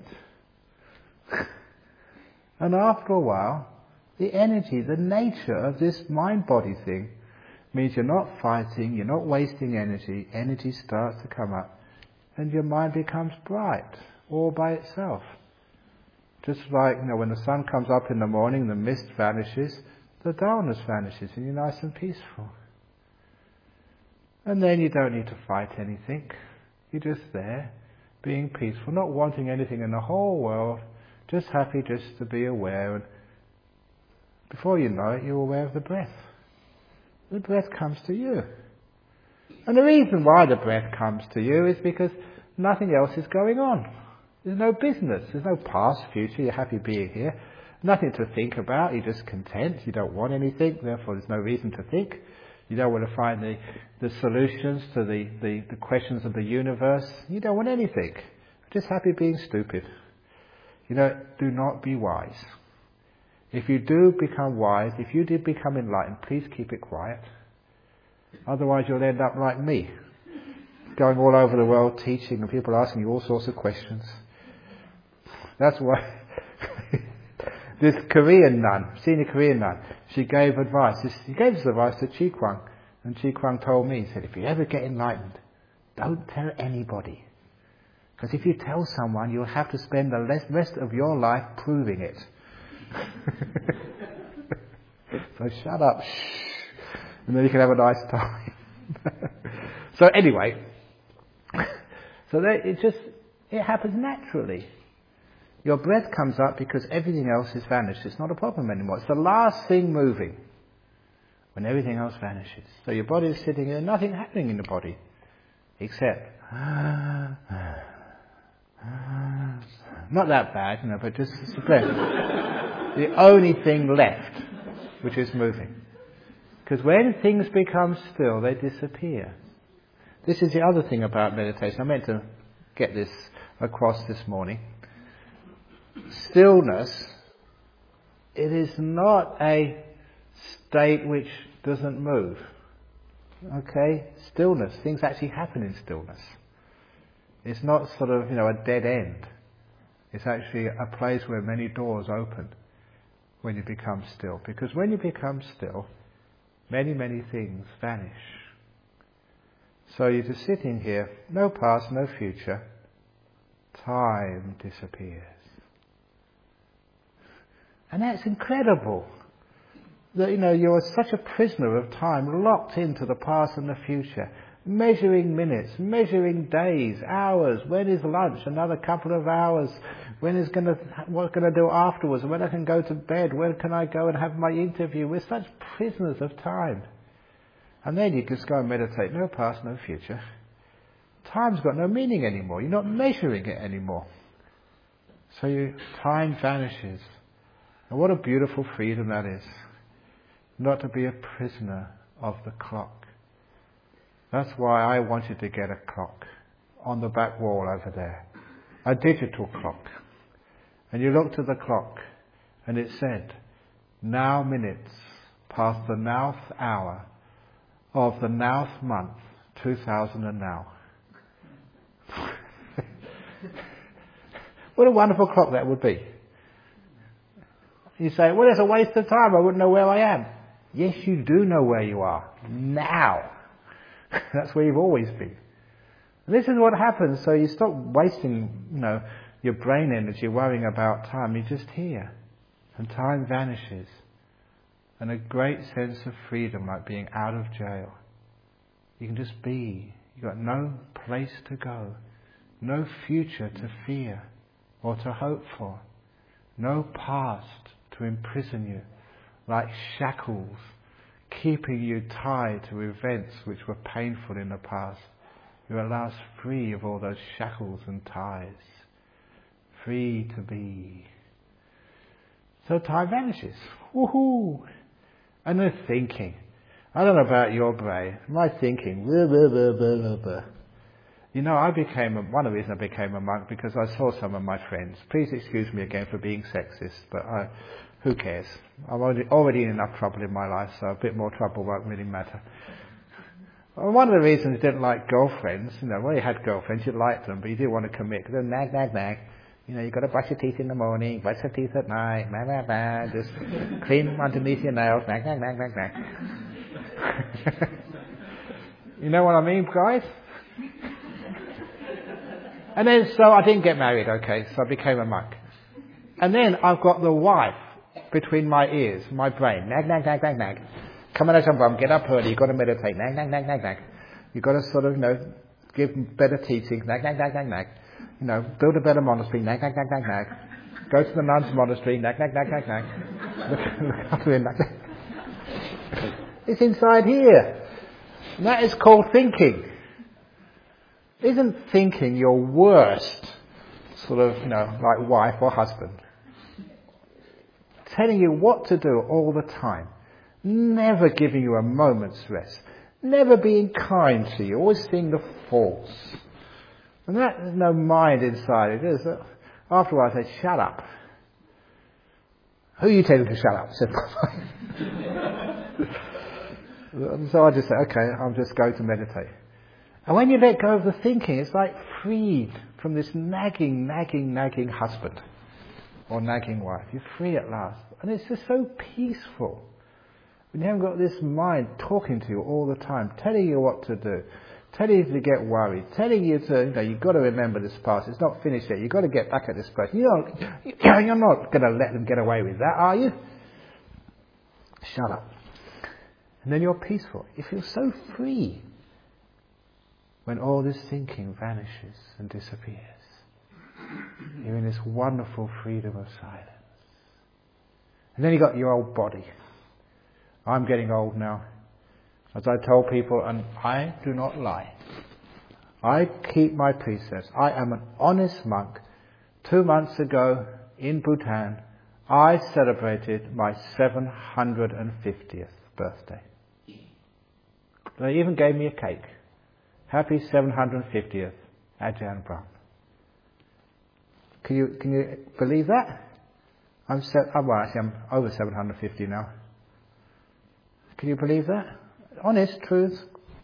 And after a while, the energy, the nature of this mind-body thing means you're not fighting, you're not wasting energy. Energy starts to come up and your mind becomes bright all by itself. Just like, when the sun comes up in the morning, the mist vanishes, the dullness vanishes and you're nice and peaceful. And then you don't need to fight anything. You're just there, being peaceful, not wanting anything in the whole world, just happy just to be aware. And before you know it, you're aware of the breath. The breath comes to you. And the reason why the breath comes to you is because nothing else is going on. There's no business. There's no past, future. You're happy being here. Nothing to think about. You're just content. You don't want anything. Therefore, there's no reason to think. You don't want to find the solutions to the questions of the universe. You don't want anything. You're just happy being stupid. Do not be wise. If you do become wise, if you did become enlightened, please keep it quiet. Otherwise you'll end up like me, going all over the world teaching and people asking you all sorts of questions. That's why this Korean nun, senior Korean nun, she gave advice. She gave this advice to Chi Kuang. And Chi Kuang told me, he said, if you ever get enlightened, don't tell anybody. Because if you tell someone, you'll have to spend the rest of your life proving it. So shut up, and then you can have a nice time. So anyway, it happens naturally. Your breath comes up because everything else is vanished. It's not a problem anymore. It's the last thing moving when everything else vanishes. So your body is sitting there, nothing happening in the body except not that bad, but just the breath. The only thing left which is moving. Because when things become still, they disappear. This is the other thing about meditation. I meant to get this across this morning. Stillness, it is not a state which doesn't move. Okay? Stillness, things actually happen in stillness. It's not sort of, a dead end. It's actually a place where many doors open when you become still. Because when you become still, many, many things vanish. So you're just sitting here, no past, no future. Time disappears. And that's incredible. That, you're such a prisoner of time, locked into the past and the future. Measuring minutes, measuring days, hours. When is lunch? Another couple of hours. What can I do afterwards? When I can go to bed? When can I go and have my interview? We're such prisoners of time. And then you just go and meditate. No past, no future. Time's got no meaning anymore. You're not measuring it anymore. So time vanishes. And what a beautiful freedom that is. Not to be a prisoner of the clock. That's why I wanted to get a clock on the back wall over there. A digital clock. And you looked at the clock and it said, now minutes past the nowth hour of the nowth month, 2000 and now. What a wonderful clock that would be. You say, well, it's a waste of time. I wouldn't know where I am. Yes, you do know where you are. Now. That's where you've always been. And this is what happens. So you stop wasting, your brain energy worrying about time. You're just here. And time vanishes. And a great sense of freedom, like being out of jail. You can just be. You've got no place to go, no future to fear or to hope for, no past to imprison you like shackles, keeping you tied to events which were painful in the past. You're at last free of all those shackles and ties, free to be. So time vanishes. Woohoo! And the thinking. I don't know about your brain. My thinking. Blah, blah, blah, blah, blah, blah. You know, one of the reasons I became a monk because I saw some of my friends. Please excuse me again for being sexist, but who cares? I'm already in enough trouble in my life, so a bit more trouble won't really matter. Well, one of the reasons I didn't like girlfriends, when you had girlfriends, you liked them, but you didn't want to commit because they're nag, nag, nag. You've got to brush your teeth in the morning, brush your teeth at night, blah, blah, blah, just clean underneath your nails, nag, nag, nag, nag, nag. You know what I mean, guys? And then, so I didn't get married, okay, so I became a monk. And then I've got the wife between my ears, my brain, nag, nag, nag, nag, nag. Come on, Ajahn, get up early, you've got to meditate, nag, nag, nag, nag, nag. You've got to sort of, give better teaching, nag, nag, nag, nag, nag. Build a better monastery, nag, nag, nag, nag, nag. Go to the nuns' monastery, nag, nag, nag, nag, nag. Look after it, nag, nag. It's inside here. And that is called thinking. Isn't thinking your worst sort of, like wife or husband? Telling you what to do all the time. Never giving you a moment's rest. Never being kind to you. Always seeing the faults. And that, there's no mind inside it, is it? After a while I say, shut up. Who are you telling to shut up? Said my wife. So I just say, okay, I'm just going to meditate. And when you let go of the thinking, it's like freed from this nagging, nagging, nagging husband or nagging wife. You're free at last. And it's just so peaceful. When you haven't got this mind talking to you all the time, telling you what to do, telling you to get worried, telling you to, you've got to remember this past, it's not finished yet, you've got to get back at this person. You're not going to let them get away with that, are you? Shut up. And then you're peaceful. You feel so free when all this thinking vanishes and disappears. You're in this wonderful freedom of silence. And then you've got your old body. I'm getting old now. As I told people, and I do not lie. I keep my precepts. I am an honest monk. 2 months ago in Bhutan, I celebrated my 750th birthday. They even gave me a cake. Happy 750th, Ajahn Brahm. Can you believe that? I'm over 750 now. Can you believe that? Honest truth.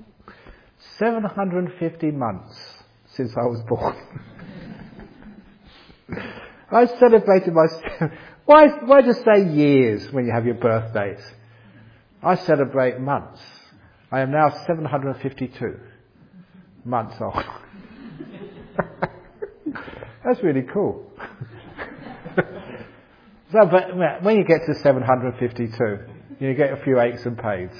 750 months since I was born. I celebrated my... Why just say years when you have your birthdays? I celebrate months. I am now 752 months old. That's really cool. So, but when you get to 752, you get a few aches and pains.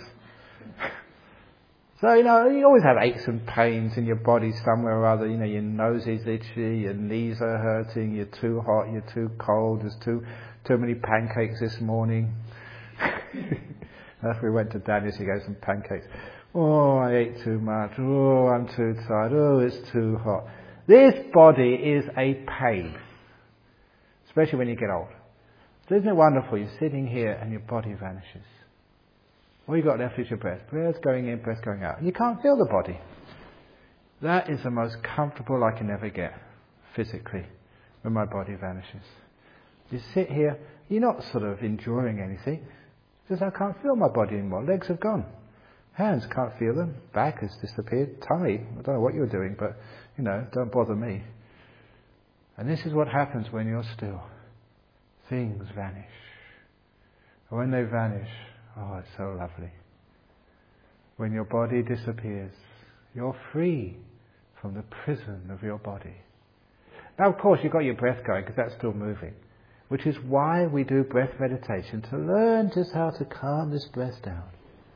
So, you always have aches and pains in your body somewhere or other. Your nose is itchy, your knees are hurting, you're too hot, you're too cold, there's too many pancakes this morning. After we went to Daniel's, he gave some pancakes. Oh, I ate too much. Oh, I'm too tired. Oh, it's too hot. This body is a pain. Especially when you get old. So isn't it wonderful? You're sitting here and your body vanishes. All you've got left is your breath. Breath going in, breath going out. You can't feel the body. That is the most comfortable I can ever get, physically, when my body vanishes. You sit here, you're not sort of enjoying anything. Just I can't feel my body anymore. Legs have gone. Hands, can't feel them. Back has disappeared. Tummy, I don't know what you're doing, but, don't bother me. And this is what happens when you're still. Things vanish. And when they vanish, oh, it's so lovely. When your body disappears, you're free from the prison of your body. Now, of course, you've got your breath going because that's still moving, which is why we do breath meditation, to learn just how to calm this breath down.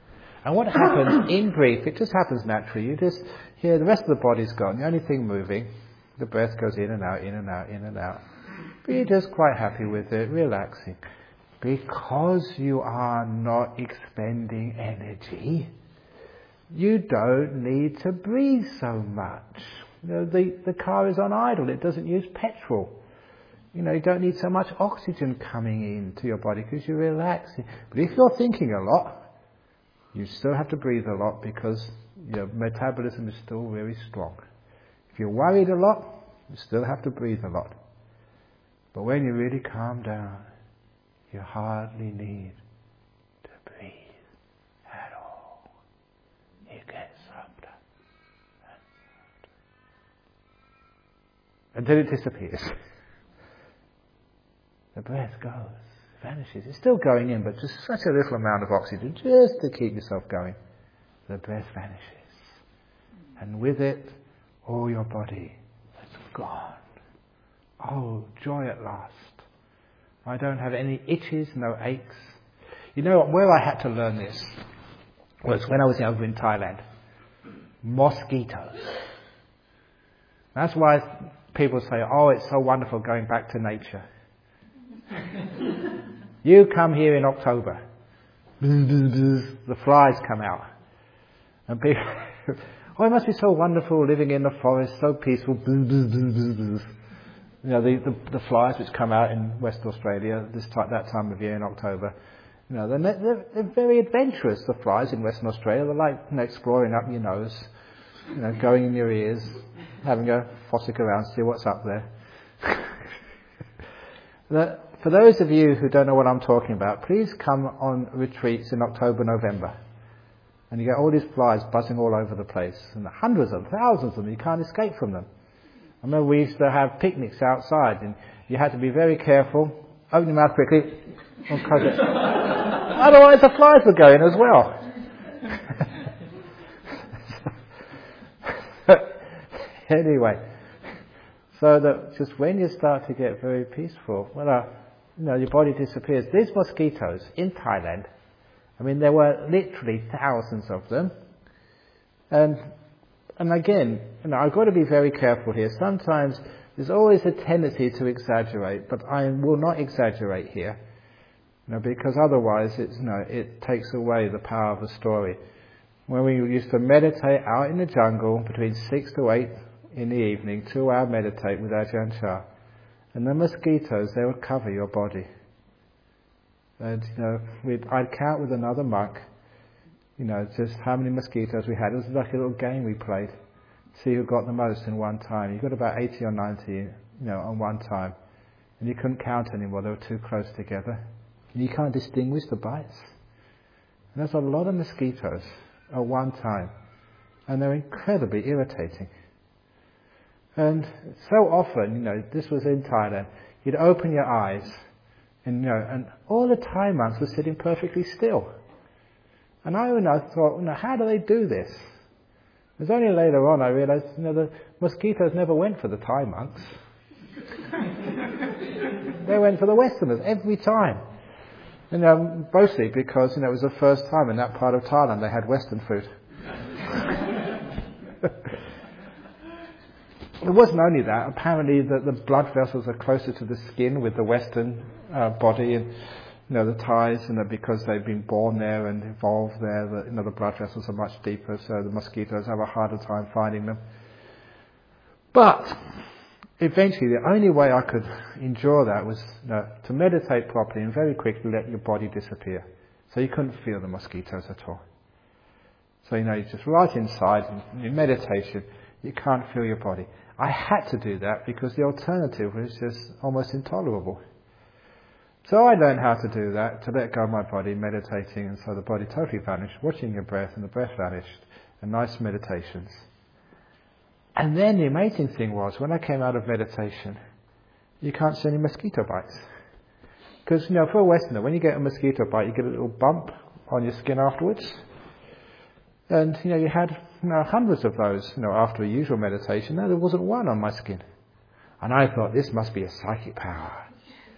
And what happens in brief, it just happens naturally. You just hear the rest of the body's gone. The only thing moving, the breath goes in and out, in and out, in and out. But you're just quite happy with it, relaxing. Because you are not expending energy, you don't need to breathe so much. You know, the car is on idle, it doesn't use petrol. You know, you don't need so much oxygen coming into your body because you're relaxing. But if you're thinking a lot, you still have to breathe a lot because your metabolism is still very strong. If you're worried a lot, you still have to breathe a lot. But when you really calm down, you hardly need to breathe at all. You get softer and softer until it disappears. The breath goes, vanishes. It's still going in, but just such a little amount of oxygen just to keep yourself going. The breath vanishes. And with it, all your body is gone. Oh, joy at last. I don't have any itches, no aches. You know, where I had to learn this was when I was over in Thailand. Mosquitoes. That's why people say, oh, it's so wonderful going back to nature. You come here in October, the flies come out. And people, oh, it must be so wonderful living in the forest, so peaceful. You know, the flies which come out in West Australia that time of year in October, you know, they're very adventurous, the flies in Western Australia. They're like, you know, exploring up your nose, you know, going in your ears, having a fossick around, see what's up there. For those of you who don't know what I'm talking about, please come on retreats in October, November. And you get all these flies buzzing all over the place. And hundreds of thousands of them, you can't escape from them. I remember we used to have picnics outside and you had to be very careful. Open your mouth quickly. And close it. Otherwise the flies would go in as well. Anyway, so that just when you start to get very peaceful, well, you know, your body disappears. These mosquitoes in Thailand, I mean, there were literally thousands of them. And again, you know, I've got to be very careful here. Sometimes there's always a tendency to exaggerate, but I will not exaggerate here, you know, because otherwise it takes away the power of the story. When we used to meditate out in the jungle between 6 to 8 in the evening, 2 hour meditate with Ajahn Chah, and the mosquitoes, they would cover your body. And, you know, I'd count with another monk, you know, just how many mosquitoes we had. It was like a little game we played. See who got the most in one time. You got about 80 or 90, you know, on one time. And you couldn't count anymore. They were too close together. And you can't distinguish the bites. And there's a lot of mosquitoes at one time. And they're incredibly irritating. And so often, you know, this was in Thailand, you'd open your eyes and, you know, and all the Thai monks were sitting perfectly still. And I thought, you know, how do they do this? It was only later on I realized, you know, the mosquitoes never went for the Thai monks. They went for the Westerners every time. You know, mostly because, you know, it was the first time in that part of Thailand they had Western food. It wasn't only that. Apparently the blood vessels are closer to the skin with the Western body, and, you know, the Thais, you know, because they've been born there and evolved there, you know, the blood vessels are much deeper, so the mosquitoes have a harder time finding them. But eventually the only way I could endure that was, you know, to meditate properly and very quickly let your body disappear. So you couldn't feel the mosquitoes at all. So, you know, you're just right inside in meditation, you can't feel your body. I had to do that because the alternative was just almost intolerable. So I learned how to do that, to let go of my body, meditating, and so the body totally vanished, watching your breath, and the breath vanished, and nice meditations. And then the amazing thing was, when I came out of meditation, you can't see any mosquito bites. Because, you know, for a Westerner, when you get a mosquito bite, you get a little bump on your skin afterwards. And, you know, you had, you know, hundreds of those, you know, after a usual meditation. No, there wasn't one on my skin. And I thought, this must be a psychic power.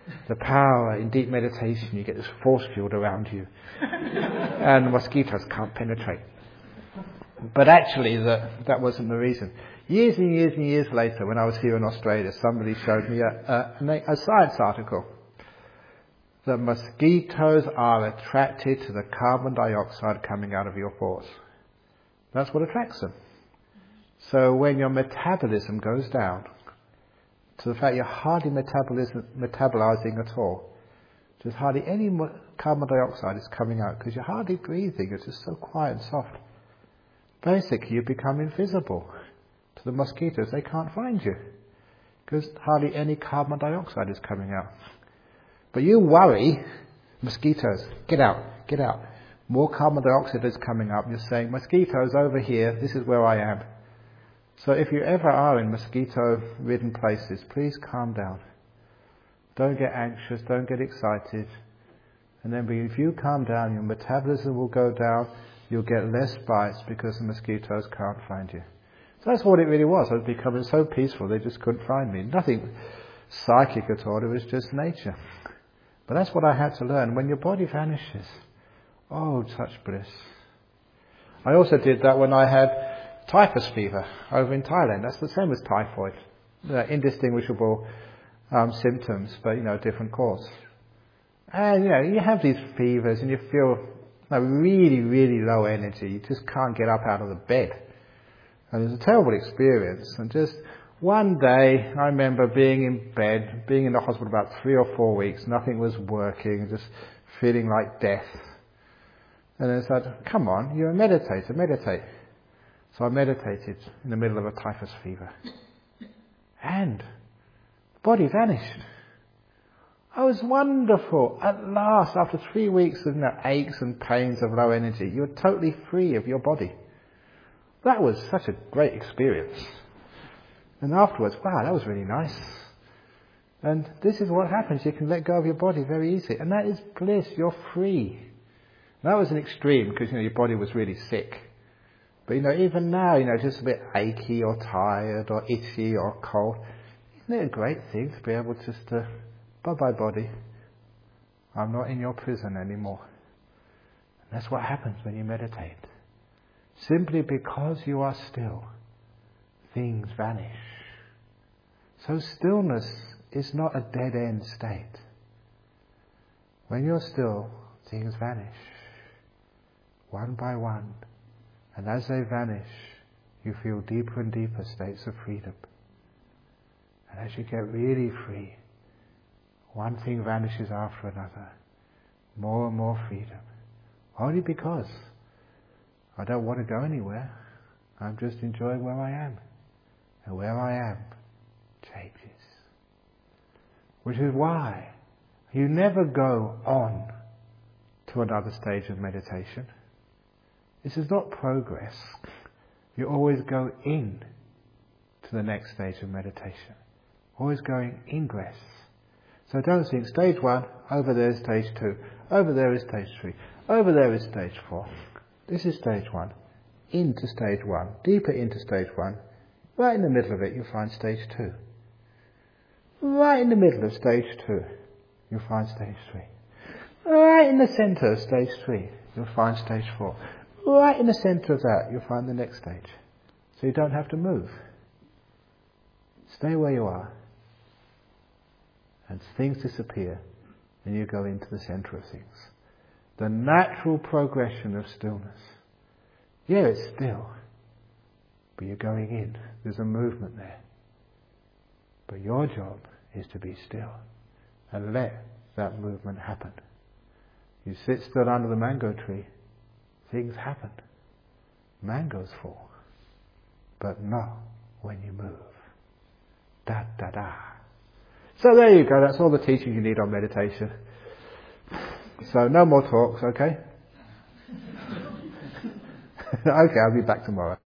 The power in deep meditation, you get this force field around you. And the mosquitoes can't penetrate. But actually, that wasn't the reason. Years and years and years later, when I was here in Australia, somebody showed me a science article. That mosquitoes are attracted to the carbon dioxide coming out of your pores. That's what attracts them. So when your metabolism goes down, to the fact you're hardly metabolizing at all, there's hardly any carbon dioxide is coming out because you're hardly breathing, it's just so quiet and soft. Basically, you become invisible to the mosquitoes. They can't find you because hardly any carbon dioxide is coming out. But you worry, mosquitoes, get out, get out. More carbon dioxide is coming up. You're saying, mosquitoes over here, this is where I am. So if you ever are in mosquito-ridden places, please calm down. Don't get anxious, don't get excited. And then if you calm down, your metabolism will go down, you'll get less bites because the mosquitoes can't find you. So that's what it really was. I was becoming so peaceful, they just couldn't find me. Nothing psychic at all, it was just nature. But that's what I had to learn. When your body vanishes, oh, such bliss. I also did that when I had typhus fever over in Thailand. That's the same as typhoid. Indistinguishable symptoms, but different cause. And you have these fevers and you feel really, really low energy. You just can't get up out of the bed. And it was a terrible experience. And just one day, I remember being in bed, being in the hospital about 3 or 4 weeks, nothing was working, just feeling like death. And I said, come on, you're a meditator, meditate. So I meditated in the middle of a typhus fever. And the body vanished. Oh, it was wonderful. At last, after 3 weeks of aches and pains of low energy, you're totally free of your body. That was such a great experience. And afterwards, wow, that was really nice. And this is what happens. You can let go of your body very easily. And that is bliss. You're free. That was an extreme because, your body was really sick. But, even now, just a bit achy or tired or itchy or cold. Isn't it a great thing to be able just to, bye-bye body. I'm not in your prison anymore. And that's what happens when you meditate. Simply because you are still, things vanish. So stillness is not a dead-end state. When you're still, things vanish, one by one. And as they vanish, you feel deeper and deeper states of freedom. And as you get really free, one thing vanishes after another. More and more freedom. Only because I don't want to go anywhere. I'm just enjoying where I am. And where I am changes. Which is why you never go on to another stage of meditation. This is not progress. You always go in to the next stage of meditation. Always going ingress. So don't think stage 1, over there is stage 2, over there is stage 3, over there is stage 4. This is stage 1. Into stage 1, deeper into stage 1. Right in the middle of it, you'll find stage 2. Right in the middle of stage 2, you'll find stage 3. Right in the center of stage 3, you'll find stage 4. Right in the center of that, you'll find the next stage. So you don't have to move. Stay where you are. And things disappear, and you go into the center of things. The natural progression of stillness. Yeah, it's still, but you're going in. There's a movement there. But your job is to be still and let that movement happen. You sit still under the mango tree, things happen. Mangoes fall, but not when you move. Da da da. So there you go, that's all the teaching you need on meditation. So no more talks, okay? Okay, I'll be back tomorrow.